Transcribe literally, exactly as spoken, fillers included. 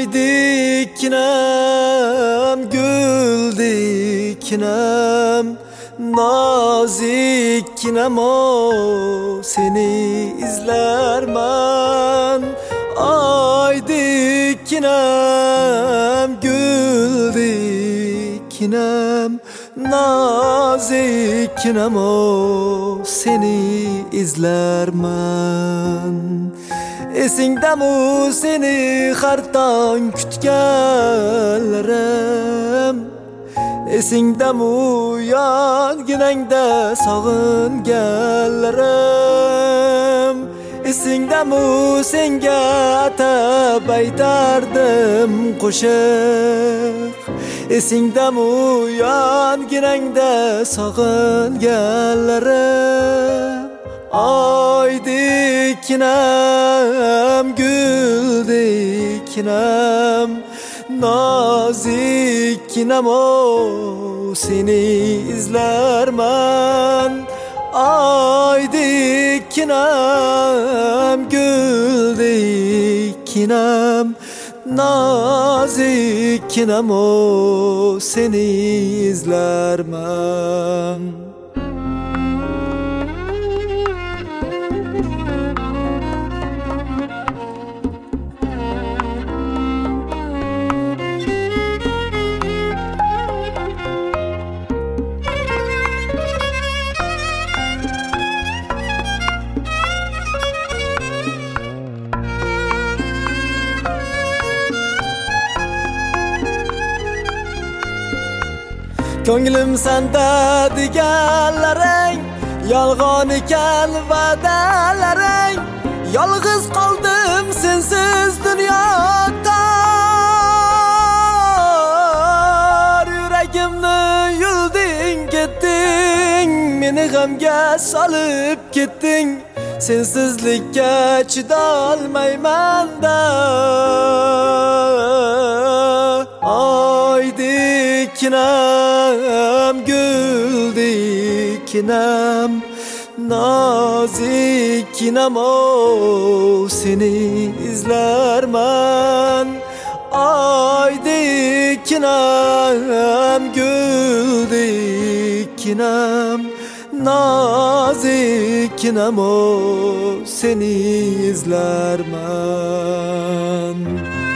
Ay dikinem, gül dikinem, nazikkinem o seni izlermen. Ay dikinem, gül dikinem, nazikkinem o seni izlermen. Esingdami seni hardan kütganlarim? Esingdami yonginangda sog'inganlarim? Esingdami senga atab aytardim qo'shiq? Esingdami yonginangda sog'inganlarim? Ay dikinem, gül dikinem, nazikkinem o seni izlermen. Ay dikinem, gül dikinem, nazikkinem o seni izlermen. Ko'nglim senda deganlaring yolg'on ekan va'dalaring. Yolg'iz qoldim sensiz dunyoda. Yuragimni yulding ketding, meni g'amga solib ketding. Sensizlikka chidolmayman-da. Ay dikinem, gül dikinem, nazikkinem o seni izlermen. Ay dikinem, gül dikinem, nazikkinem o seni izlermen.